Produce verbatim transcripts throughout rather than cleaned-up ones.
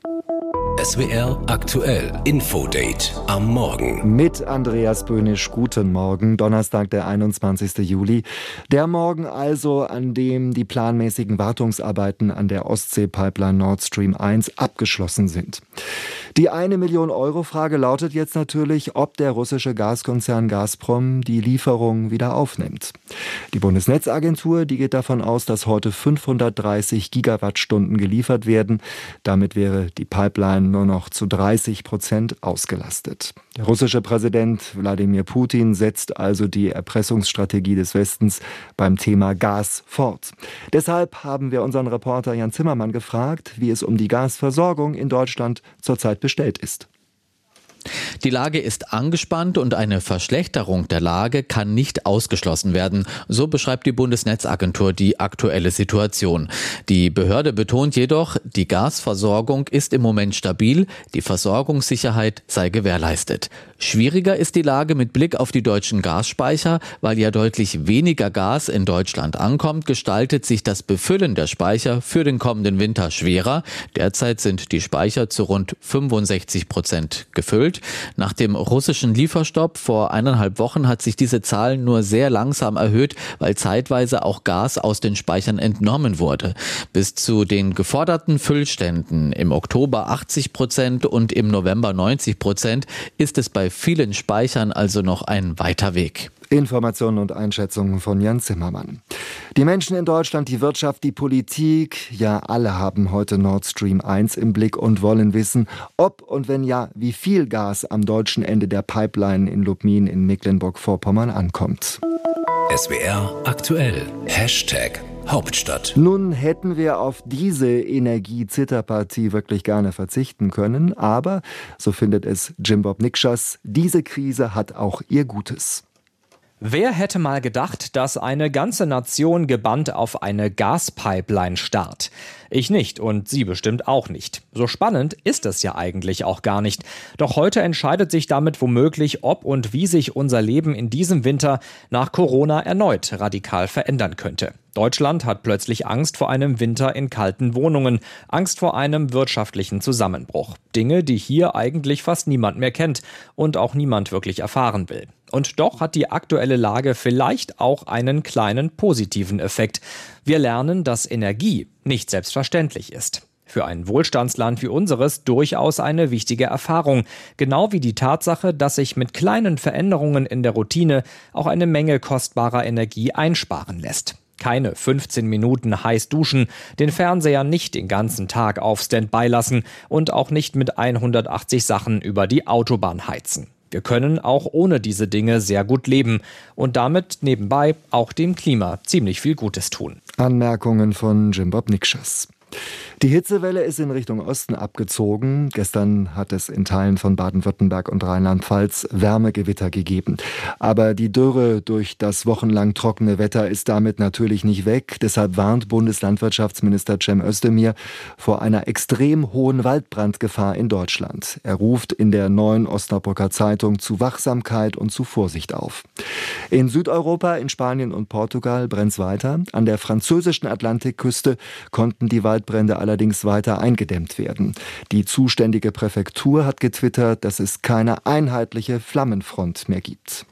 S W R aktuell Infodate am Morgen. Mit Andreas Böhnisch, guten Morgen, Donnerstag, der einundzwanzigsten Juli. Der Morgen also, an dem die planmäßigen Wartungsarbeiten an der Ostsee-Pipeline Nord Stream eins abgeschlossen sind. Die eine Million Euro Frage lautet jetzt natürlich, ob der russische Gaskonzern Gazprom die Lieferung wieder aufnimmt. Die Bundesnetzagentur, die geht davon aus, dass heute fünfhundertdreißig Gigawattstunden geliefert werden. Damit wäre die Pipeline nur noch zu dreißig Prozent ausgelastet. Der russische Präsident Wladimir Putin setzt also die Erpressungsstrategie des Westens beim Thema Gas fort. Deshalb haben wir unseren Reporter Jan Zimmermann gefragt, wie es um die Gasversorgung in Deutschland zurzeit bestellt ist. Die Lage ist angespannt und eine Verschlechterung der Lage kann nicht ausgeschlossen werden. So beschreibt die Bundesnetzagentur die aktuelle Situation. Die Behörde betont jedoch, die Gasversorgung ist im Moment stabil, die Versorgungssicherheit sei gewährleistet. Schwieriger ist die Lage mit Blick auf die deutschen Gasspeicher, weil ja deutlich weniger Gas in Deutschland ankommt, gestaltet sich das Befüllen der Speicher für den kommenden Winter schwerer. Derzeit sind die Speicher zu rund fünfundsechzig Prozent gefüllt. Nach dem russischen Lieferstopp vor eineinhalb Wochen hat sich diese Zahl nur sehr langsam erhöht, weil zeitweise auch Gas aus den Speichern entnommen wurde. Bis zu den geforderten Füllständen im Oktober achtzig Prozent und im November neunzig Prozent ist es bei vielen Speichern also noch ein weiter Weg. Informationen und Einschätzungen von Jan Zimmermann. Die Menschen in Deutschland, die Wirtschaft, die Politik, ja alle haben heute Nord Stream eins im Blick und wollen wissen, ob und wenn ja, wie viel Gas am deutschen Ende der Pipeline in Lubmin in Mecklenburg-Vorpommern ankommt. S W R aktuell Hashtag Hauptstadt. Nun hätten wir auf diese Energiezitterpartie wirklich gerne verzichten können, aber, so findet es Jim Bob Nikschas, diese Krise hat auch ihr Gutes. Wer hätte mal gedacht, dass eine ganze Nation gebannt auf eine Gaspipeline starrt? Ich nicht und Sie bestimmt auch nicht. So spannend ist es ja eigentlich auch gar nicht. Doch heute entscheidet sich damit womöglich, ob und wie sich unser Leben in diesem Winter nach Corona erneut radikal verändern könnte. Deutschland hat plötzlich Angst vor einem Winter in kalten Wohnungen, Angst vor einem wirtschaftlichen Zusammenbruch. Dinge, die hier eigentlich fast niemand mehr kennt und auch niemand wirklich erfahren will. Und doch hat die aktuelle Lage vielleicht auch einen kleinen positiven Effekt. Wir lernen, dass Energie nicht selbstverständlich ist. Für ein Wohlstandsland wie unseres durchaus eine wichtige Erfahrung. Genau wie die Tatsache, dass sich mit kleinen Veränderungen in der Routine auch eine Menge kostbarer Energie einsparen lässt. Keine fünfzehn Minuten heiß duschen, den Fernseher nicht den ganzen Tag auf Standby lassen und auch nicht mit hundertachtzig Sachen über die Autobahn heizen. Wir können auch ohne diese Dinge sehr gut leben und damit nebenbei auch dem Klima ziemlich viel Gutes tun. Anmerkungen von Jim Bob Nikschas. Die Hitzewelle ist in Richtung Osten abgezogen. Gestern hat es in Teilen von Baden-Württemberg und Rheinland-Pfalz Wärmegewitter gegeben. Aber die Dürre durch das wochenlang trockene Wetter ist damit natürlich nicht weg. Deshalb warnt Bundeslandwirtschaftsminister Cem Özdemir vor einer extrem hohen Waldbrandgefahr in Deutschland. Er ruft in der Neuen Osnabrücker Zeitung zu Wachsamkeit und zu Vorsicht auf. In Südeuropa, in Spanien und Portugal brennt's weiter. An der französischen Atlantikküste konnten die Waldbrände allerdings weiter eingedämmt werden. Die zuständige Präfektur hat getwittert, dass es keine einheitliche Flammenfront mehr gibt.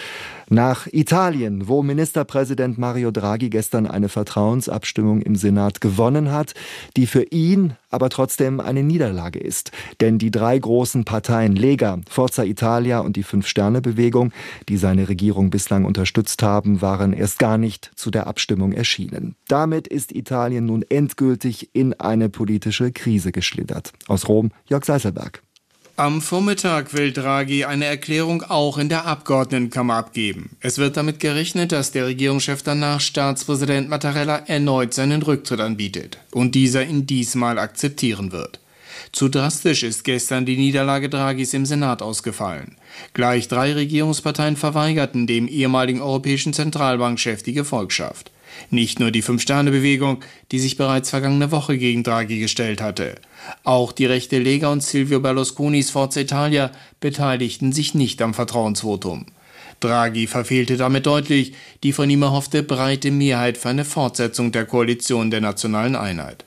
Nach Italien, wo Ministerpräsident Mario Draghi gestern eine Vertrauensabstimmung im Senat gewonnen hat, die für ihn aber trotzdem eine Niederlage ist. Denn die drei großen Parteien Lega, Forza Italia und die Fünf-Sterne-Bewegung, die seine Regierung bislang unterstützt haben, waren erst gar nicht zu der Abstimmung erschienen. Damit ist Italien nun endgültig in eine politische Krise geschlittert. Aus Rom, Jörg Seiselberg. Am Vormittag will Draghi eine Erklärung auch in der Abgeordnetenkammer abgeben. Es wird damit gerechnet, dass der Regierungschef danach Staatspräsident Mattarella erneut seinen Rücktritt anbietet und dieser ihn diesmal akzeptieren wird. Zu drastisch ist gestern die Niederlage Draghis im Senat ausgefallen. Gleich drei Regierungsparteien verweigerten dem ehemaligen europäischen Zentralbankchef die Gefolgschaft. Nicht nur die Fünf-Sterne-Bewegung, die sich bereits vergangene Woche gegen Draghi gestellt hatte. Auch die rechte Lega und Silvio Berlusconis Forza Italia beteiligten sich nicht am Vertrauensvotum. Draghi verfehlte damit deutlich die von ihm erhoffte breite Mehrheit für eine Fortsetzung der Koalition der nationalen Einheit.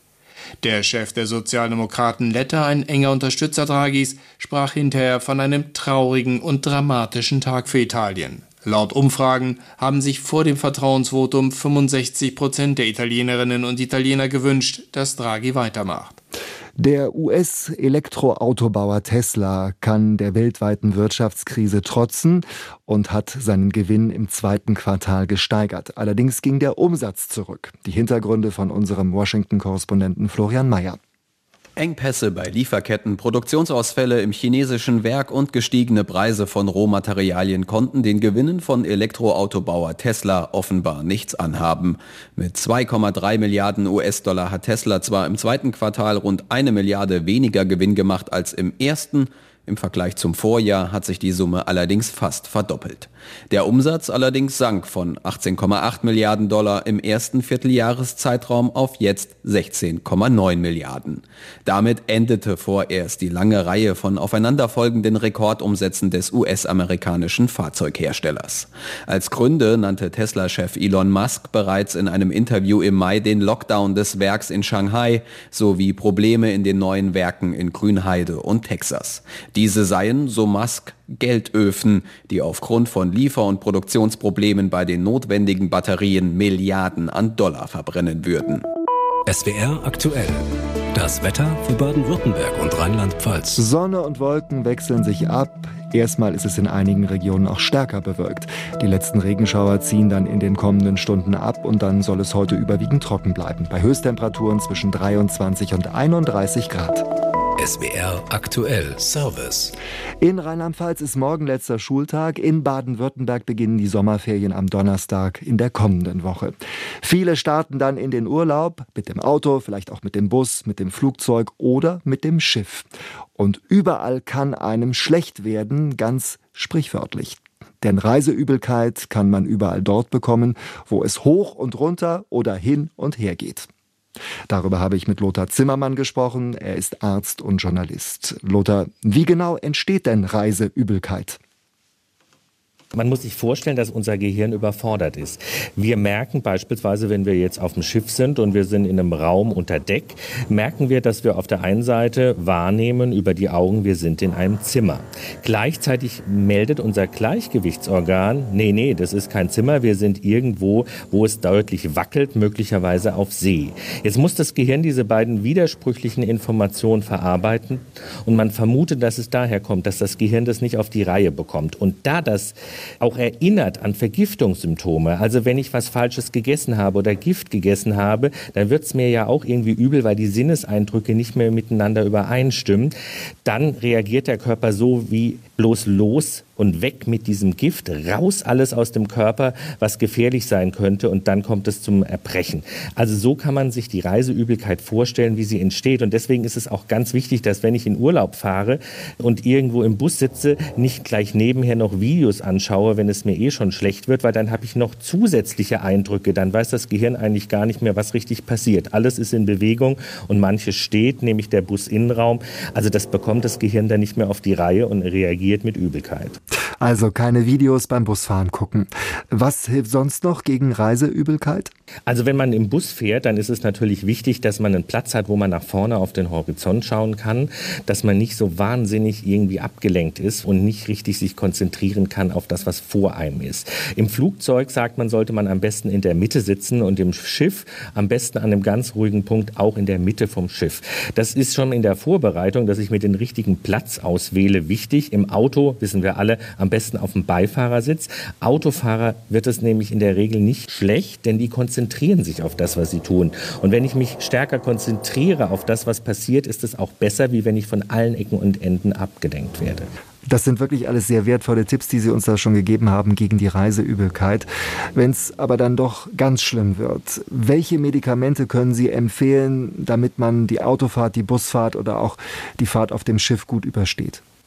Der Chef der Sozialdemokraten Letta, ein enger Unterstützer Draghis, sprach hinterher von einem traurigen und dramatischen Tag für Italien. Laut Umfragen haben sich vor dem Vertrauensvotum fünfundsechzig Prozent der Italienerinnen und Italiener gewünscht, dass Draghi weitermacht. Der U S-Elektroautobauer Tesla kann der weltweiten Wirtschaftskrise trotzen und hat seinen Gewinn im zweiten Quartal gesteigert. Allerdings ging der Umsatz zurück. Die Hintergründe von unserem Washington-Korrespondenten Florian Mayer. Engpässe bei Lieferketten, Produktionsausfälle im chinesischen Werk und gestiegene Preise von Rohmaterialien konnten den Gewinnen von Elektroautobauer Tesla offenbar nichts anhaben. Mit zwei Komma drei Milliarden U S-Dollar hat Tesla zwar im zweiten Quartal rund eine Milliarde weniger Gewinn gemacht als im ersten. Im Vergleich zum Vorjahr hat sich die Summe allerdings fast verdoppelt. Der Umsatz allerdings sank von achtzehn Komma acht Milliarden Dollar im ersten Vierteljahreszeitraum auf jetzt sechzehn Komma neun Milliarden. Damit endete vorerst die lange Reihe von aufeinanderfolgenden Rekordumsätzen des U S-amerikanischen Fahrzeugherstellers. Als Gründe nannte Tesla-Chef Elon Musk bereits in einem Interview im Mai den Lockdown des Werks in Shanghai sowie Probleme in den neuen Werken in Grünheide und Texas. Diese seien, so Musk, Geldöfen, die aufgrund von Liefer- und Produktionsproblemen bei den notwendigen Batterien Milliarden an Dollar verbrennen würden. S W R aktuell. Das Wetter für Baden-Württemberg und Rheinland-Pfalz. Sonne und Wolken wechseln sich ab. Erstmal ist es in einigen Regionen auch stärker bewölkt. Die letzten Regenschauer ziehen dann in den kommenden Stunden ab und dann soll es heute überwiegend trocken bleiben. Bei Höchsttemperaturen zwischen dreiundzwanzig und einunddreißig Grad. S W R aktuell Service. In Rheinland-Pfalz ist morgen letzter Schultag. In Baden-Württemberg beginnen die Sommerferien am Donnerstag in der kommenden Woche. Viele starten dann in den Urlaub mit dem Auto, vielleicht auch mit dem Bus, mit dem Flugzeug oder mit dem Schiff. Und überall kann einem schlecht werden, ganz sprichwörtlich. Denn Reiseübelkeit kann man überall dort bekommen, wo es hoch und runter oder hin und her geht. Darüber habe ich mit Lothar Zimmermann gesprochen. Er ist Arzt und Journalist. Lothar, wie genau entsteht denn Reiseübelkeit? Man muss sich vorstellen, dass unser Gehirn überfordert ist. Wir merken beispielsweise, wenn wir jetzt auf dem Schiff sind und wir sind in einem Raum unter Deck, merken wir, dass wir auf der einen Seite wahrnehmen über die Augen, wir sind in einem Zimmer. Gleichzeitig meldet unser Gleichgewichtsorgan, nee, nee, das ist kein Zimmer, wir sind irgendwo, wo es deutlich wackelt, möglicherweise auf See. Jetzt muss das Gehirn diese beiden widersprüchlichen Informationen verarbeiten und man vermutet, dass es daher kommt, dass das Gehirn das nicht auf die Reihe bekommt. Und da das auch erinnert an Vergiftungssymptome. Also wenn ich was Falsches gegessen habe oder Gift gegessen habe, dann wird es mir ja auch irgendwie übel, weil die Sinneseindrücke nicht mehr miteinander übereinstimmen. Dann reagiert der Körper so wie bloß los und weg mit diesem Gift, raus alles aus dem Körper, was gefährlich sein könnte, und dann kommt es zum Erbrechen. Also so kann man sich die Reiseübelkeit vorstellen, wie sie entsteht, und deswegen ist es auch ganz wichtig, dass wenn ich in Urlaub fahre und irgendwo im Bus sitze, nicht gleich nebenher noch Videos anschaue, wenn es mir eh schon schlecht wird, weil dann habe ich noch zusätzliche Eindrücke, dann weiß das Gehirn eigentlich gar nicht mehr, was richtig passiert. Alles ist in Bewegung und manches steht, nämlich der Businnenraum, also das bekommt das Gehirn dann nicht mehr auf die Reihe und reagiert mit Übelkeit. Also keine Videos beim Busfahren gucken. Was hilft sonst noch gegen Reiseübelkeit? Also wenn man im Bus fährt, dann ist es natürlich wichtig, dass man einen Platz hat, wo man nach vorne auf den Horizont schauen kann, dass man nicht so wahnsinnig irgendwie abgelenkt ist und nicht richtig sich konzentrieren kann auf das, was vor einem ist. Im Flugzeug, sagt man, sollte man am besten in der Mitte sitzen und im Schiff am besten an einem ganz ruhigen Punkt auch in der Mitte vom Schiff. Das ist schon in der Vorbereitung, dass ich mir den richtigen Platz auswähle, wichtig. Im Auto, wissen wir alle, am besten auf dem Beifahrersitz. Autofahrer wird es nämlich in der Regel nicht schlecht, denn die konzentrieren sich auf das, was sie tun. Und wenn ich mich stärker konzentriere auf das, was passiert, ist es auch besser, wie wenn ich von allen Ecken und Enden abgelenkt werde. Das sind wirklich alles sehr wertvolle Tipps, die Sie uns da schon gegeben haben gegen die Reiseübelkeit. Wenn es aber dann doch ganz schlimm wird, welche Medikamente können Sie empfehlen, damit man die Autofahrt, die Busfahrt oder auch die Fahrt auf dem Schiff gut übersteht?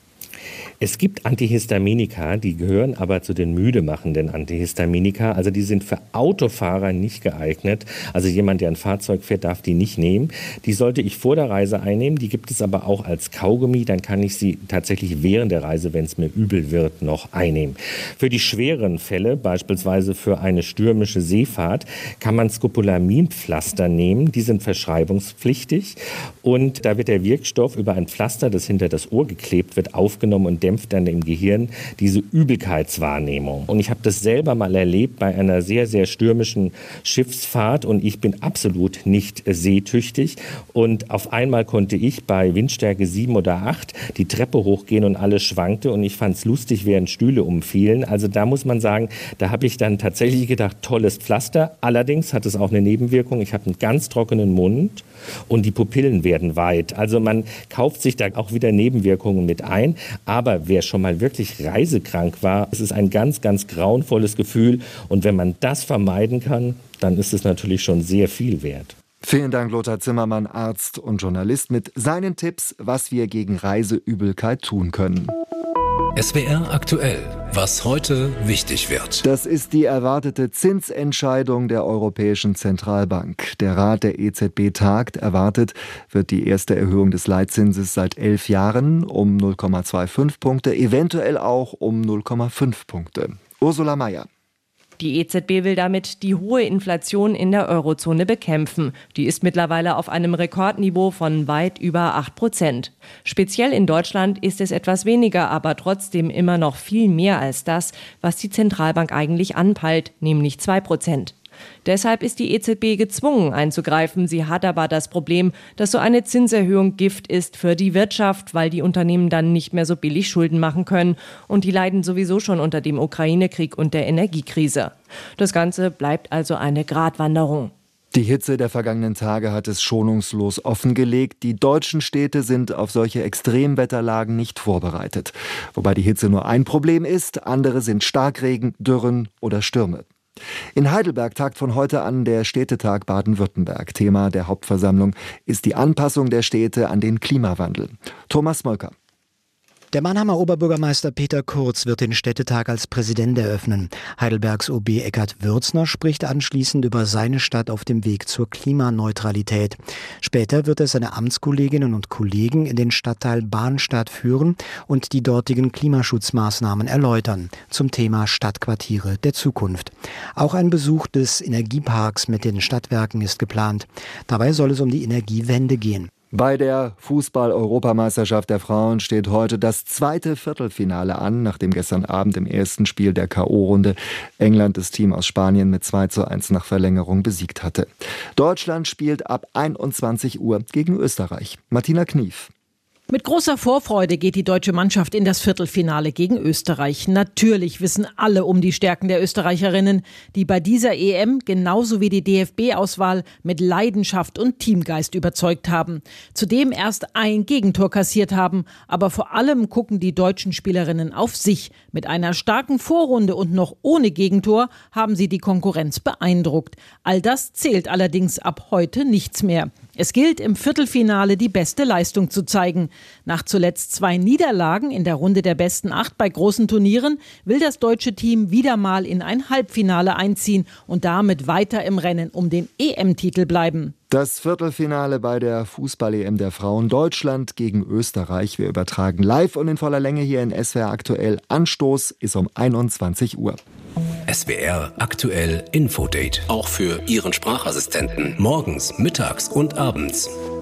Es gibt Antihistaminika, die gehören aber zu den müdemachenden Antihistaminika. Also die sind für Autofahrer nicht geeignet. Also jemand, der ein Fahrzeug fährt, darf die nicht nehmen. Die sollte ich vor der Reise einnehmen. Die gibt es aber auch als Kaugummi. Dann kann ich sie tatsächlich während der Reise, wenn es mir übel wird, noch einnehmen. Für die schweren Fälle, beispielsweise für eine stürmische Seefahrt, kann man Scopolaminpflaster nehmen. Die sind verschreibungspflichtig. Und da wird der Wirkstoff über ein Pflaster, das hinter das Ohr geklebt wird, aufgenommen und dämpft dann im Gehirn diese Übelkeitswahrnehmung. Und ich habe das selber mal erlebt bei einer sehr, sehr stürmischen Schiffsfahrt und ich bin absolut nicht seetüchtig. Und auf einmal konnte ich bei Windstärke sieben oder acht die Treppe hochgehen und alles schwankte und ich fand es lustig, während Stühle umfielen. Also da muss man sagen, da habe ich dann tatsächlich gedacht, tolles Pflaster. Allerdings hat es auch eine Nebenwirkung. Ich habe einen ganz trockenen Mund und die Pupillen werden weit. Also man kauft sich da auch wieder Nebenwirkungen mit ein. Aber wer schon mal wirklich reisekrank war, es ist ein ganz, ganz grauenvolles Gefühl. Und wenn man das vermeiden kann, dann ist es natürlich schon sehr viel wert. Vielen Dank, Lothar Zimmermann, Arzt und Journalist, mit seinen Tipps, was wir gegen Reiseübelkeit tun können. S W R aktuell. Was heute wichtig wird. Das ist die erwartete Zinsentscheidung der Europäischen Zentralbank. Der Rat der E Z B tagt. Erwartet wird die erste Erhöhung des Leitzinses seit elf Jahren um null Komma fünfundzwanzig Punkte, eventuell auch um null Komma fünf Punkte. Ursula Mayer. Die E Z B will damit die hohe Inflation in der Eurozone bekämpfen. Die ist mittlerweile auf einem Rekordniveau von weit über acht Prozent. Speziell in Deutschland ist es etwas weniger, aber trotzdem immer noch viel mehr als das, was die Zentralbank eigentlich anpeilt, nämlich zwei Prozent. Deshalb ist die E Z B gezwungen einzugreifen. Sie hat aber das Problem, dass so eine Zinserhöhung Gift ist für die Wirtschaft, weil die Unternehmen dann nicht mehr so billig Schulden machen können. Und die leiden sowieso schon unter dem Ukraine-Krieg und der Energiekrise. Das Ganze bleibt also eine Gratwanderung. Die Hitze der vergangenen Tage hat es schonungslos offengelegt. Die deutschen Städte sind auf solche Extremwetterlagen nicht vorbereitet. Wobei die Hitze nur ein Problem ist, andere sind Starkregen, Dürren oder Stürme. In Heidelberg tagt von heute an der Städtetag Baden-Württemberg. Thema der Hauptversammlung ist die Anpassung der Städte an den Klimawandel. Thomas Molker. Der Mannheimer Oberbürgermeister Peter Kurz wird den Städtetag als Präsident eröffnen. Heidelbergs O B Eckhard Würzner spricht anschließend über seine Stadt auf dem Weg zur Klimaneutralität. Später wird er seine Amtskolleginnen und Kollegen in den Stadtteil Bahnstadt führen und die dortigen Klimaschutzmaßnahmen erläutern zum Thema Stadtquartiere der Zukunft. Auch ein Besuch des Energieparks mit den Stadtwerken ist geplant. Dabei soll es um die Energiewende gehen. Bei der Fußball-Europameisterschaft der Frauen steht heute das zweite Viertelfinale an, nachdem gestern Abend im ersten Spiel der K O-Runde England das Team aus Spanien mit zwei zu eins nach Verlängerung besiegt hatte. Deutschland spielt ab einundzwanzig Uhr gegen Österreich. Martina Knief. Mit großer Vorfreude geht die deutsche Mannschaft in das Viertelfinale gegen Österreich. Natürlich wissen alle um die Stärken der Österreicherinnen, die bei dieser E M genauso wie die D F B-Auswahl mit Leidenschaft und Teamgeist überzeugt haben. Zudem erst ein Gegentor kassiert haben, aber vor allem gucken die deutschen Spielerinnen auf sich. Mit einer starken Vorrunde und noch ohne Gegentor haben sie die Konkurrenz beeindruckt. All das zählt allerdings ab heute nichts mehr. Es gilt, im Viertelfinale die beste Leistung zu zeigen. Nach zuletzt zwei Niederlagen in der Runde der besten acht bei großen Turnieren will das deutsche Team wieder mal in ein Halbfinale einziehen und damit weiter im Rennen um den E M-Titel bleiben. Das Viertelfinale bei der Fußball-E M der Frauen, Deutschland gegen Österreich. Wir übertragen live und in voller Länge hier in S W R aktuell. Anstoß ist um einundzwanzig Uhr. S W R aktuell Infodate. Auch für Ihren Sprachassistenten. Morgens, mittags und abends.